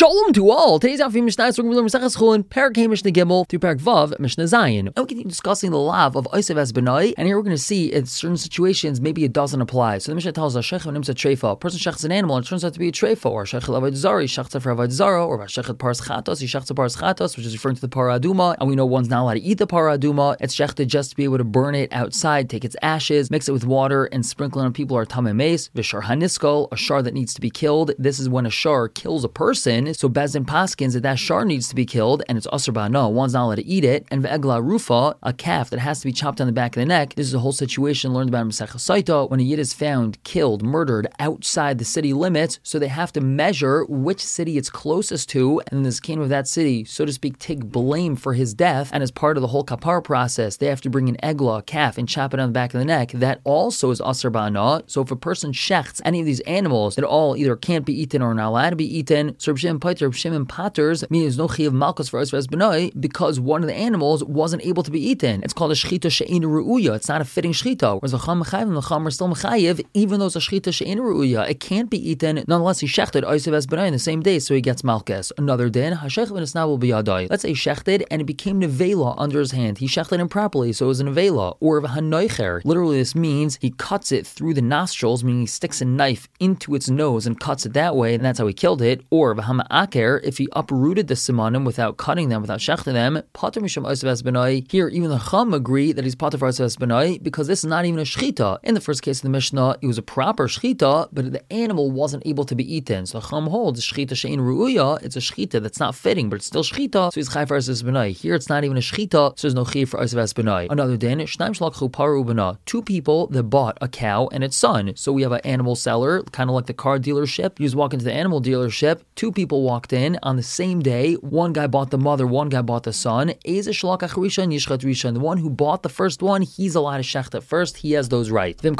Shalom to all. Today's Alfie Mishnah is we're going to learn Maseches Chulin, Perek Hey Mishnah Gimel through Perek Vav Mishnah Zayin. And we continue discussing the lav of Osev as Benai, and here we're going to see in certain situations maybe it doesn't apply. So the Mishnah tells us Shechel Nimsa Treifa. A person shechs an animal and it turns out to be a treifa, or Shechel Avodah Zara, he shechs for Avodah Zara, or Shechel Paras Chatos, he shechs Paras Chatos, which is referring to the Para Aduma, and we know one's not allowed to eat the Para Aduma. It's shechted just to be able to burn it outside, take its ashes, mix it with water, and sprinkle it on people or Tameh Meis. V'shar Haniskol, a shar that needs to be killed. This is when a shar kills a person. So Bezdin paskins that shar needs to be killed, and it's asur ba'ana, one's not allowed to eat it. And ve'egla rufa, a calf that has to be chopped on the back of the neck. This is a whole situation learned about in Masechah Saita when a yid is found killed, murdered outside the city limits. So they have to measure which city it's closest to, and this king of that city, so to speak, take blame for his death. And as part of the whole kapar process, they have to bring an egla, a calf, and chop it on the back of the neck. That also is asur ba'ana. So if a person shechts any of these animals, it all either can't be eaten or not allowed to be eaten. So Reb Shimon paters, meaning there's no chiyav malchus for Osev Benai because one of the animals wasn't able to be eaten. It's called a shchita she'ein ru'uya. It's not a fitting shchita. Whereas the chacham mechayiv and the chacham are still mechayiv, even though it's a shchita she'ein ru'uya, it can't be eaten. Nonetheless, he shechted Osev Benai in the same day, so he gets malchus. Another din, hashech v'nesna will be yadai. Let's say he shechted and it became nevela under his hand. He shechted improperly, so it was a nevela. Or v'hanoicher. Literally, this means he cuts it through the nostrils, meaning he sticks a knife into its nose and cuts it that way, and that's how he killed it. Or v'hama'aker, if he uprooted the simanim without cutting them, without shechting them, pater misham Osev Benai. Here, even the chacham agree that he's pater for Osev Benai because this is not even a shchita. In the first case of the Mishnah, it was a proper shchita, but the animal wasn't able to be eaten. So the chacham holds shchita she'ein ru'uya. It's a shchita that's not fitting, but it's still shchita. So he's chai for Osev Benai. Here, it's not even a shchita, so there's no chai for Osev Benai. Another din, shnaim shlakchu paru ubana. Two people that bought a cow and its son. So we have an animal seller, kind of like the car dealership. You just walk into the animal dealership. Two people walked in on the same day. One guy bought the mother, one guy bought the son. The one who bought the first one, he's allowed to shecht it first. He has those rights. But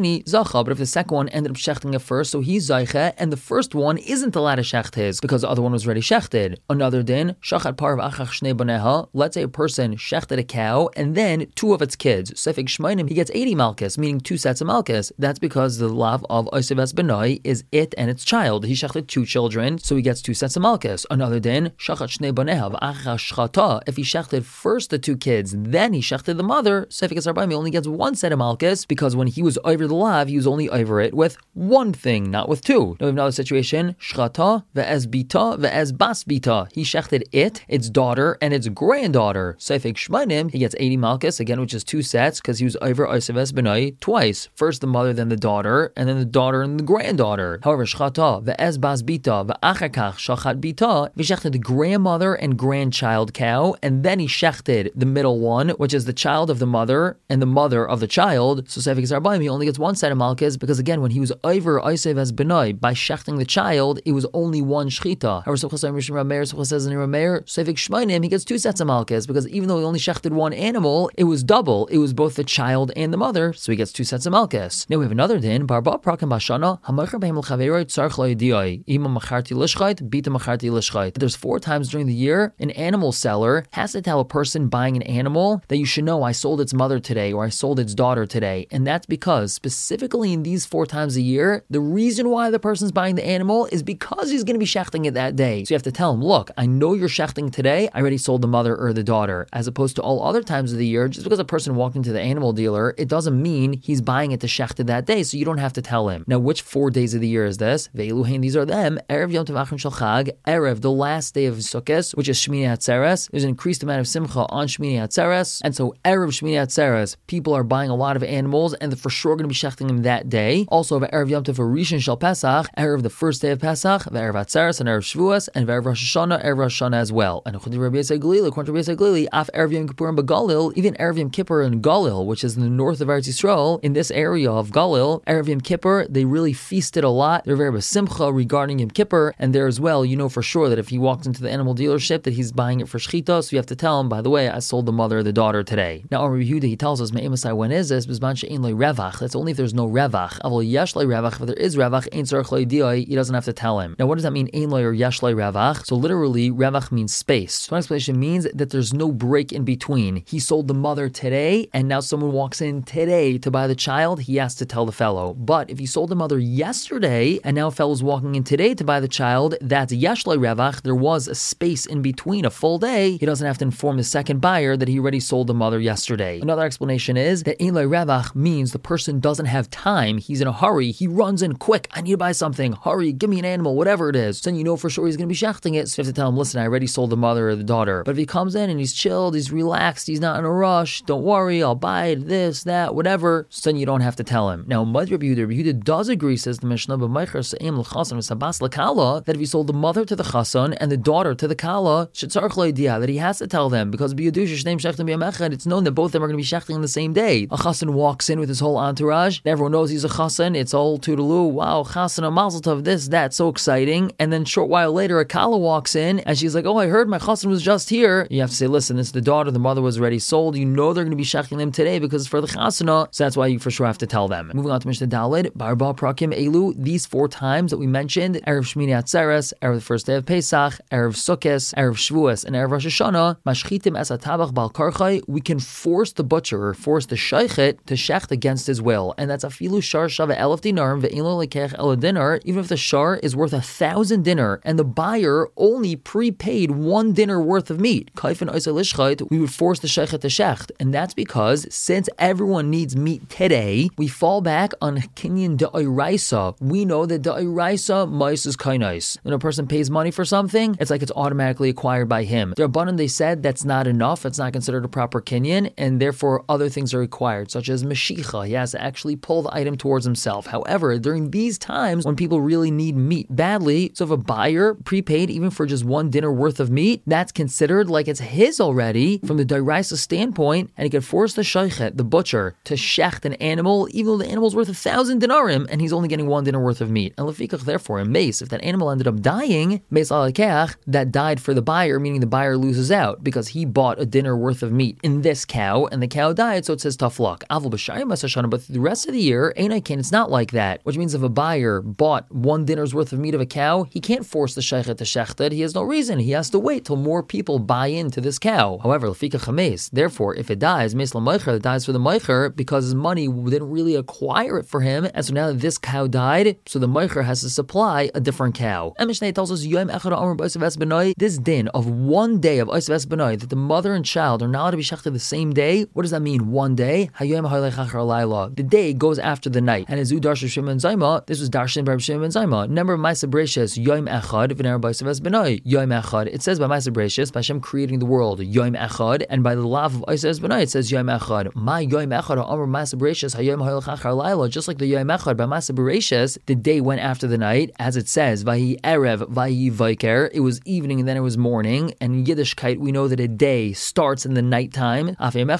if the second one ended up shechting it first, so he's zayche, and the first one isn't allowed to shecht his because the other one was already shechted. Another din, shachat parv achach shnei baneha. Let's say a person shechted a cow and then two of its kids. Sefik shmainim, he gets 80 malchus, meaning 2 sets of malchus. That's because the lav of Osev Benai is it and its child. He shechted 2 children, so he gets 2 sets of malchus. Another din, shachat shnei baneha v'achach shchata. If he shechted first the 2 kids, then he shechted the mother, Sefik Esarbaim, he only gets 1 set of malchus because when he was over the lav, he was only over it with 1 thing, not with 2. Now we have another situation, shchata ve'ez bita ve'ez bas bita. He shechted it, its daughter, and its granddaughter. Sefik shmainim, he gets 80 malchus, again, which is 2 sets because he was over Osev Benai twice. First the mother, then the daughter, and then the daughter and the granddaughter. However, shchata ve'ez bas bita ve'achakach shachat bita, he shechted the grandmother and grandchild cow, and then he shechted the middle one, which is the child of the mother and the mother of the child. So Sefik Zarbaim, he only gets 1 set of malchus because again, when he was over Osev Benai by shechting the child, it was only 1 shchita. However, Simcha says in Rameir, Sefik Shmainim, he gets 2 sets of malchus because even though he only shechted 1 animal, it was double. It was both the child and the mother, so he gets 2 sets of malchus. Now we have another din, Barba Prakam Bashana, Hamacher Behem L'Chaveroit Tzarch Lo Yediai, Ima Macharti Lishchait, Bita Macharti Lishchait. There's 4 times during the year an animal seller has to tell a person buying an animal that you should know I sold its mother today or I sold its daughter today. And that's because specifically in these 4 times a year, the reason why the person's buying the animal is because he's going to be shechting it that day. So you have to tell him, look, I know you're shechting today, I already sold the mother or the daughter. As opposed to all other times of the year, just because a person walked into the animal dealer, it doesn't mean he's buying it to shecht it that day, so you don't have to tell him. Now, which 4 days of the year is this? Ve'eluhain, these are them. Erev Yom Tov Achron Shel Chag, Erev, the last day of Sukkot, which is Shmini Atzeres. There's an increased amount of simcha on Shmini Atzeres, and so Erev Shmini Atzeres, people are buying a lot of animals, and they're for sure going to be shechting them that day. Also, Erev Yom Tov Rishon Shel Pesach, Erev the first day of Pesach, Erev Atzeres, and Erev Shavuos, and Erev Rosh Hashanah, Erev Rosh Hashanah as well. And according to Rabbi Yisrael Galili, Af Erev Yom Kippur and Begalil, even Erev Yom Kippur and Galil, which is in the north of Eretz Yisrael, in this area of Galil, Erev Yom Kippur, they really feasted a lot. They're very besimcha regarding Yom Kippur, and there as well, you know for sure that if he walks into the animal dealership that he's buying it for shchita, so you have to tell him, by the way, I sold the mother or the daughter today. Now, Rabbi Yehuda, he tells us, Me'emasai, when is this? Bizman she'ein lo revach. That's only if there's no revach. Avol yesh lo revach. If there is revach, ein tzarich lo yediai, he doesn't have to tell him. Now, what does that mean, ein lo or yesh lo revach? So literally, revach means space. So one explanation means that there's no break in between. He sold the mother today, and now someone walks in today to buy the child, he has to tell the fellow. But if he sold the mother yesterday, and now a fellow's walking in today to buy the child, that's Yeshloi Revach, there was a space in between a full day, he doesn't have to inform the second buyer that he already sold the mother yesterday. Another explanation is that Eloi Revach means the person doesn't have time, he's in a hurry, he runs in quick, I need to buy something, hurry, give me an animal, whatever it is. So then you know for sure he's going to be shechting it, so you have to tell him, listen, I already sold the mother or the daughter. But if he comes in and he's chilled, he's relaxed, he's not in a rush, don't worry, I'll buy it, this, that, whatever, so then you don't have to tell him. Now, Rabbi Yehuda does agree, says the Mishnah, that if he sold the mother to the chasan and the daughter to the kala, that he has to tell them, because it's known that both of them are going to be shechting on the same day. A chasan walks in with his whole entourage, and everyone knows he's a chasan, it's all toodaloo, wow, chasan, a mazel tov, this, that, so exciting. And then a short while later, a kala walks in, and she's like, oh, I heard my chasan was just here. You have to say, listen, this is the daughter, the mother was already sold, you know they're going to be shechting them today because it's for the chasana, so that's why you for sure have to tell them. Moving on to Mishnah Daled, Barba Prakim Elu, these 4 times that we mentioned, Erev Shmini Atzeres, Erev the first day of Pesach, Erev Sukkos, Erev Shavuos, and Erev Rosh Hashanah, Mashchitim es hatabach bal karchai, we can force the butcher or force the shaychet to shecht against his will, and that's afilu shar shava 1,000 dinarim ve'elo lekech el dinar, even if the shar is worth 1,000 dinar and the buyer only prepaid 1 dinar worth of meat, kaifin oisel ishchait, we would force the shaychet to shecht, and that's because since everyone needs meat today, we fall back on kinyan de'oraisa. We know that de'oraisa mais is kainais. When a person pays money for something, it's like it's automatically acquired by him. The Rabbanan, they said that's not enough, it's not considered a proper kinyan, and therefore other things are required, such as mashicha. He has to actually pull the item towards himself. However, during these times when people really need meat badly, so if a buyer prepaid even for just 1 dinner worth of meat, that's considered like it's his already from the de'oraisa standpoint, and he could force the shaychet, the butcher, to shecht an animal, even though the animal's worth 1,000 dinarim, and he's only getting 1 dinner worth of meat. And lefikach, therefore, in mace, if that animal ended up dying, mace alakech, that died for the buyer, meaning the buyer loses out because he bought a dinner worth of meat in this cow, and the cow died, so it says tough luck. Avol b'shayim asashana, but the rest of the year, einakin, it's not like that. Which means if a buyer bought 1 dinner's worth of meat of a cow, he can't force the shaychet to shecht it. He has no reason. He has to wait till more people buy into this cow. However, lefikach hames, therefore, if it dies, mace l'meicher, it dies for the meicher because his money didn't really acquire it for him, and so now that this cow died, so the meicher has to supply a different cow. And Mishnah tells us this din of 1 day of Oisav Esbenoi, that the mother and child are not allowed to be shechted the same day. What does that mean? 1 day? The day goes after the night. And as Darshan Shimon Zayma, this was Darshan by Shimon Zayma. Number of Ma'aseh Bereishis Yom Echad v'ner Oisav Esbenoi Yom Echad. It says by Ma'aseh Bereishis, by Hashem creating the world, Yom Echad, and by the love of Oisav Esbenoi, it says Yom Echad. My Yom Echad Amar Ma'aseh Bereishis Hayom Ha'ilchachar Laila. Just like the Yom Echad by Ma'aseh Bereishis, the day went after the night, as it says Vayi Erev Vayi Vaiker. It was evening and then it was morning. And in Yiddishkeit, we know that a day starts in the nighttime. So too,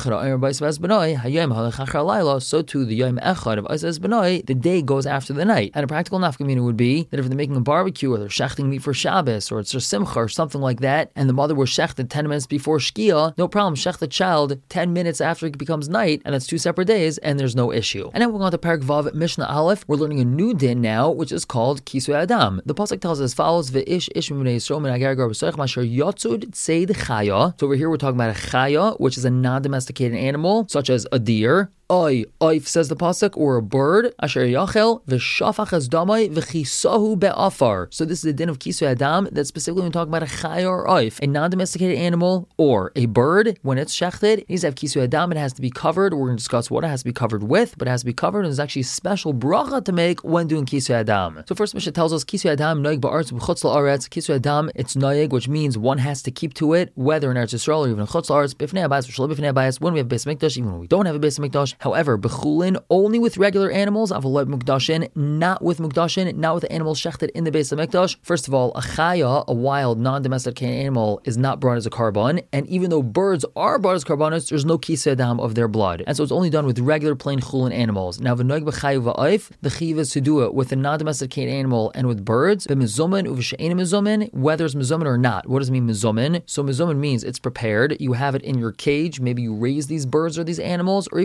the Yom Echad of Oisav Esbenoi, the day goes after the night. And a practical nafkamina would be that if they're making a barbecue or they're shechting meat for Shabbos or it's a simcha or something like that, and the mother was shechted 10 minutes before Shkia, no problem, shech the child 10 minutes after it becomes night, and that's 2 separate days, and there's no issue. And then we're going to Perek Vav Mishnah Aleph. We're learning a new din now, which is called Kisui Adam. The pasuk tells us as follows: Ve'ish ish mibnei Yisrael min hagar b'soich masher yotzud tzeid chaya. So over here we're talking about a chaya, which is a non-domesticated animal, such as a deer. Oif, says the pasuk, or a bird. Asher yachel v'shafach es damai v'chisahu be'afar. So this is the din of Kisui Adam that's specifically when we talk about a chaya or oif, a non-domesticated animal or a bird. When it's shechted, it needs to have Kisui Adam. It has to be covered. We're going to discuss what it has to be covered with, but it has to be covered, and there's actually a special bracha to make when doing Kisui Adam. So first Mishnah tells us Kisui Adam noig ba'aretz b'chutz la'aretz. Kisui Adam, it's noig, which means one has to keep to it, whether in Eretz Yisrael or even in chutz la'aretz, b'fnei habayis v'shalom b'fnei habayis, when we have Beis Mikdash, even when we don't have a Beis Mikdash. However, bechulin, only with regular animals, avalot mukdashin, not with mukdashin, not with animals shechted in the Beis Hamikdash. First of all, a chaya, a wild, non-domesticated animal, is not brought as a carbon, and even though birds are brought as carbonos, there's no kisei adam of their blood, and so it's only done with regular plain chulin animals. Now, v'noig b'chayu v'oif, the chiv is to do it with a non-domesticated animal and with birds. B'mizumin uv'she'ein mizumin, whether it's mizumin or not. What does it mean mizumin? So mizumin means it's prepared. You have it in your cage. Maybe you raise these birds or these animals, or even if it's not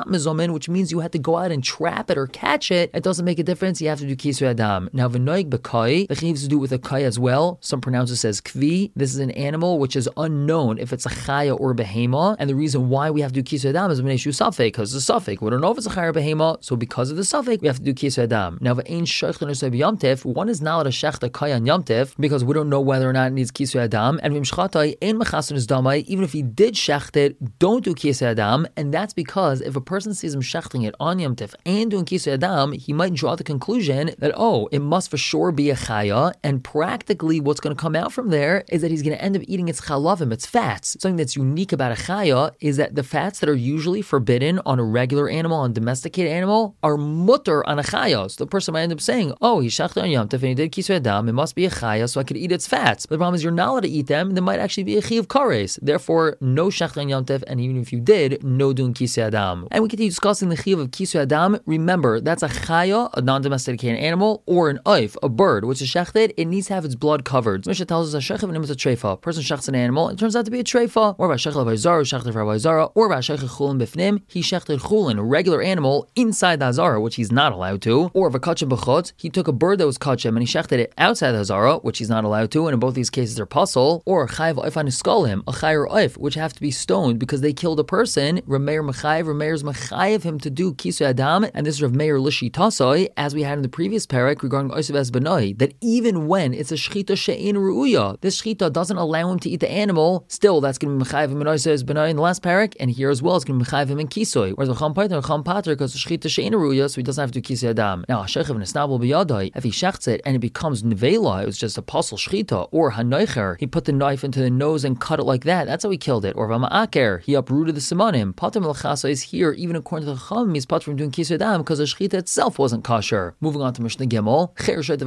not mezomen, which means you had to go out and trap it or catch it, it doesn't make a difference. You have to do kisui adam. Now v'noig b'kai, the chiv to do with a kai as well. Some pronounce it as kvi. This is an animal which is unknown if it's a chaya or behema, and the reason why we have to do kisui adam is b'nei shu safek, because it's a safek. We don't know if it's a chaya or behema, so because of the safek, we have to do kisui adam. Now v'ein sheichlen or yamtif, one is not allowed to shech the kai on yamtif because we don't know whether or not it needs kisui adam, and v'mshchatai ein mechasen is damai. Even if he did shecht it, don't do kisui adam, and that's because if a person sees him shechting it on yamtif and doing kisui adam, he might draw the conclusion that, oh, it must for sure be a chaya, and practically what's going to come out from there is that he's going to end up eating its chalavim, its fats. Something that's unique about a chaya is that the fats that are usually forbidden on a regular animal, on a domesticated animal, are mutter on a chaya. So the person might end up saying, oh, he shechted on yamtif and he did kisui adam, it must be a chaya, so I could eat its fats. But the problem is you're not allowed to eat them, there might actually be a chiv kares. Therefore, no shechted on yamtif, and even if you did, no doing kisui adam. And we continue discussing the chiv of kisui adam. Remember, that's a chaya, a non-domesticated animal, or an oif, a bird, which is shechted, it needs to have its blood covered. So Mishnah tells us a shechev and a treifa. Person shechts an animal, it turns out to be a treifa, or by shechev l'vayzara, shechted for vayzara, or by shechev chulin bifnim, he shechted chulin, a regular animal, inside the hazara, which he's not allowed to, or v'kachem b'chutz, he took a bird that was kachem and he shechted it outside the hazara, which he's not allowed to, and in both these cases they're puzzle, or chayiv oif on iskalim, a chayer oif, which have to be stoned because they killed a person. Rameir mechayiv, Rameir's mechayiv him to do kisui adam, and this is Rav Meir Lishi Tasoi, as we had in the previous parak regarding Oisav Es Benoi, that even when it's a shchita she'ein ru'uya, this shchita doesn't allow him to eat the animal, still that's going to be mechayiv him in Oisav Es Benoi in the last parak, and here as well it's going to be mechayiv him in kisui. Whereas the cham pater because it's shchita she'ein ru'uya, so he doesn't have to do kisui adam. Now shechev and esnabel biyadai, if he shechts it and it becomes nevela, it was just a puzzle shchita, or hanoicher, he put the knife into the nose and cut it like that, that's how he killed it. Or v'ma'aker, he uprooted the simanim. Pater melchasa is here, even according to the chum, he's pater from doing kisui adam because the shchita itself wasn't kosher. Moving on to Mishnah Gimel,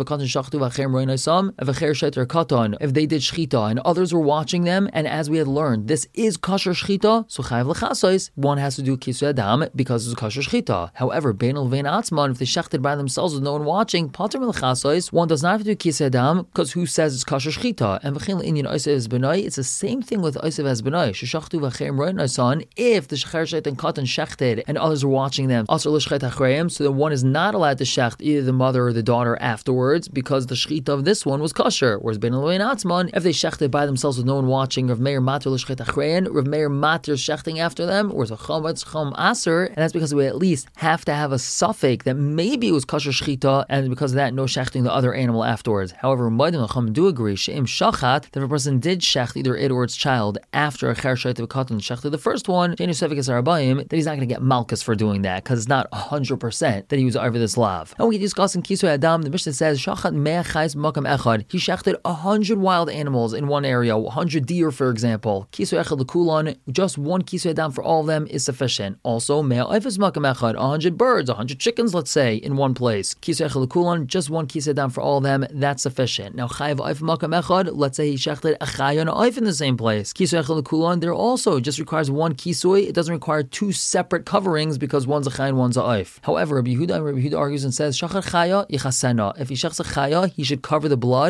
if they did shchita and others were watching them, and as we had learned, this is kosher shchita, so chayav l'chasos, one has to do kisui adam because it's kosher shchita. However, bein l'vein atzman, if they shechted by themselves with no one watching, pater melchasos, one does not have to do kisui adam because who says it's kosher shchita? And v'chein l'inyan oisav es benai, it's the same thing with oisav es benai. Sheshachtu v'cheim roin oisan, if the shecher and katan shechted and others were watching them, asur l'shchet achreim, so then one is not allowed to shecht either the mother or the daughter afterwards because the shechita of this one was kosher. Whereas bein l'vein atzman, if they shechted by themselves with no one watching, Rav Meir mater l'shchet achreim, Rav Meir mater shechting after them, whereas a chum aser, and that's because we at least have to have a suffix that maybe it was kosher shechita, and because of that, no shechting the other animal afterwards. However, Maidim and Chum do agree, she'im shachat, that if a person did shecht either it or its child after a cher shayt of katan shechted the first one, that he's not going to get malchus for doing that, because it's not 100% that he was over this lav. And we can discuss in kisui adam, the Mishnah says, shachat mea chais makam echad, he shechted 100 wild animals in one area, 100 deer for example. Kisui echad l'kulan, just one kisui adam for all of them is sufficient. Also, mea oifes makam echad, 100 birds, 100 chickens, let's say, in one place. Kisui echad l'kulan, just one kisui adam for all of them, that's sufficient. Now, chayiv oif makam echad, let's say he shechted a chay and a oif in the same place. Kisui echad l'kulan, there also just requires one kisui, it doesn't require two separate coverings because one's a chay and one's a oif. However, Rabbi Yehuda argues and says, shachar chaya yichasena. If he shechs a chaya, he should cover the blood,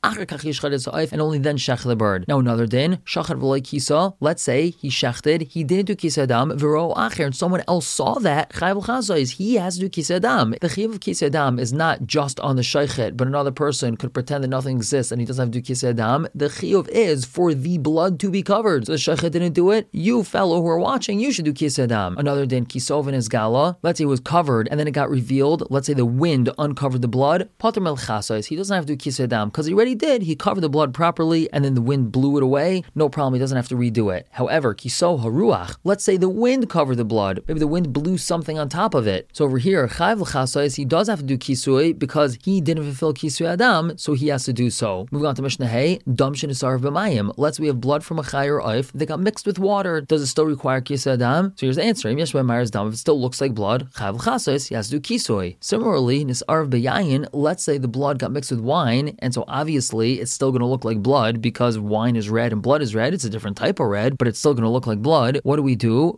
and only then shech the bird. Now another din, shachar v'loy kisa, let's say he shechted, he didn't do kisui adam, v'ro acher, and someone else saw that, chayav l'chazos, he has to do kisui adam. The chayav of kisui adam is not just on the sheichet, but another person could pretend that nothing exists and he doesn't have to do kisui adam. The chayav is for the blood to be covered. So the sheichet didn't do it, you fellow who are watching, you should do kisui adam. Another din, kisov in his gala, let's say it was covered and then it got revealed, let's say the wind uncovered the blood, pater melchasos, he doesn't have to do kisui adam because he already did, he covered the blood properly and then the wind blew it away, no problem, he doesn't have to redo it. However, kiso haruach, let's say the wind covered the blood, maybe the wind blew something on top of it. So over here, chayav l'chasos, he does have to do kisui because he didn't fulfill kisui adam, so he has to do so. Moving on to Mishnah Hey, dam shenisarv b'mayim, let's say we have blood from a chay or oif that got mixed with water, does it still require kisui adam? So here's the answer, if it still looks like blood, chayav l'chasos, he has to do kisui. Similarly, nisarv b'yayin, let's say the blood got mixed with wine, and so obviously it's still going to look like blood because wine is red and blood is red, it's a different type of red, but it's still going to look like blood. What do? We view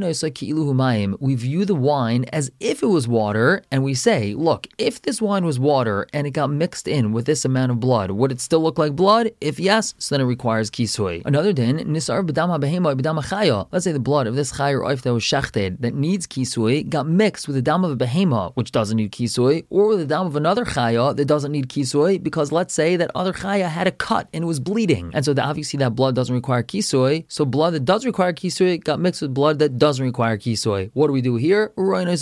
the wine as if it was water, and we say, look, if this wine was water and it got mixed in with this amount of blood, would it still look like blood? If yes, so then it requires kisui. Another din, nisar b'dam ha'behema b'dam ha'chaya. Let's say the blood of this chay or oif that was shechted shechted that needs kisui got mixed with the dam of a behema, which doesn't need kisui, or with the dam of another chaya that doesn't need kisui, because let's say that other chaya had a cut and it was bleeding. And so obviously that blood doesn't require kisui, so blood that does require kisui got mixed with blood that doesn't require kisui. What do we do here?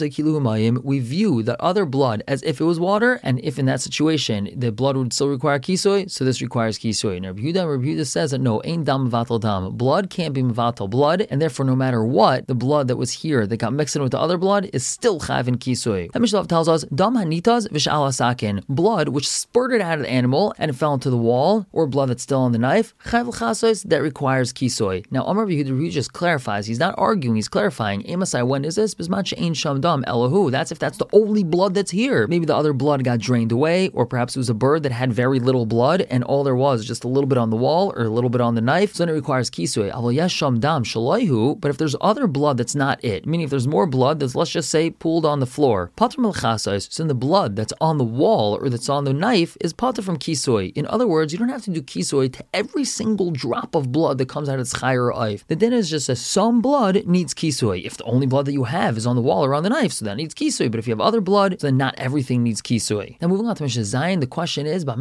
We view that other blood as if it was water, and if in that situation the blood would still require kisui, so this requires kisui. Now Rabbi Yehuda says that no, ein dam mevatel dam. Blood can't be mevatel blood, and therefore no matter what, the blood that was here that got mixed in with the other blood is still chayav in kisui. That Mishnah tells us dam hanitas v'sh'al asakin, blood which spurted out of the animal and it fell into the wall, or blood that's still on the knife, chayav l'chasos, that requires kisui. Now Amar Rabbi Yehuda just clarifies, he's not arguing, he's clarifying. Emasai, when is this? Bisman she'ein sham dam elahu. That's if that's the only blood that's here. Maybe the other blood got drained away, or perhaps it was a bird that had very little blood and all there was just a little bit on the wall or a little bit on the knife, so then it requires kisui. Avol yesh sham dam shalayhu, but if there's other blood that's not it, meaning if there's more blood that's, let's just say, pooled on the floor, pater melchasais, so then the blood that's on the wall or that's on the knife is pater from kisui. In other words, you don't have to do kisui to every single drop of blood that comes out of tzchai or oif. The din is just that some blood needs kisui. If the only blood that you have is on the wall or on the knife, so that needs kisui. But if you have other blood, then not everything needs kisui. Now moving on to Mishnah Zayin, the question is, what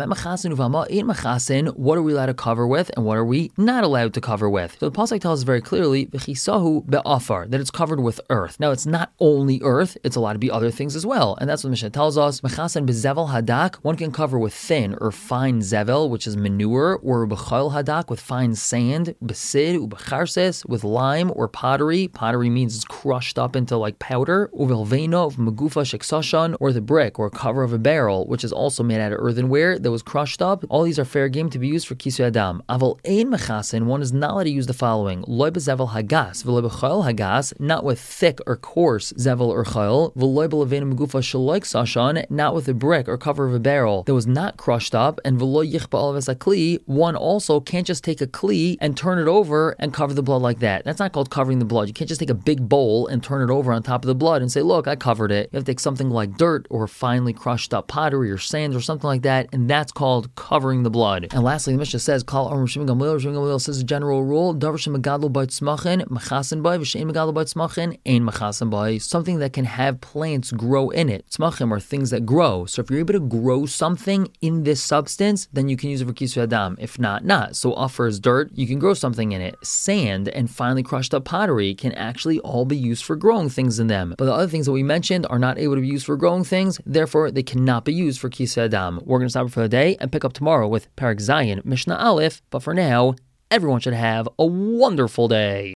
are we allowed to cover with and what are we not allowed to cover with? So the pasuk tells us very clearly, that it's covered with earth. Now it's not only earth, it's allowed to be other things as well. And that's what Mishnah tells us. One can cover with thin or fine zevel, which is manure, or b'chol hadak, with fine sand, b'sid, ub'charses, with lime or pottery. Pottery means it's crushed up into like powder, uvelveno, magufa sheksashan, or the brick or cover of a barrel, which is also made out of earthenware that was crushed up. All these are fair game to be used for kisui adam. Aval ein mechasin, one is not allowed to use the following: loy b'zevel hagas, v'loy b'chol hagas, not with thick or coarse zevel or chol, v'loy b'levenu magufa shaloik sashan, not with a brick or cover of a barrel that was not crushed up, and v'loy yichba alav kli, one also can't just take a kli and turn it over and cover the blood like that. That's not called covering the blood. You can't just take a big bowl and turn it over on top of the blood and say, look, I covered it. You have to take something like dirt or finely crushed up pottery or sand or something like that, and that's called covering the blood. And lastly, the Mishnah says, Kal Amar Shimon Gamliel says a general rule, Davar shemegadol b'it smachin, mechasin b'y, v'shein megadol b'it smachin, ein mechasin b'y. Something that can have plants grow in it. Smachim are things that grow. So if you're able to grow something in this substance, then you can use it for kisui adam. If not, not. So offer is dirt, you can grow something in it. Sand and finely crushed up pottery can actually all be used for growing things in them. But the other things that we mentioned are not able to be used for growing things, therefore they cannot be used for kisui adam. We're going to stop for the day and pick up tomorrow with Parak Zayin, Mishnah Aleph, but for now, everyone should have a wonderful day.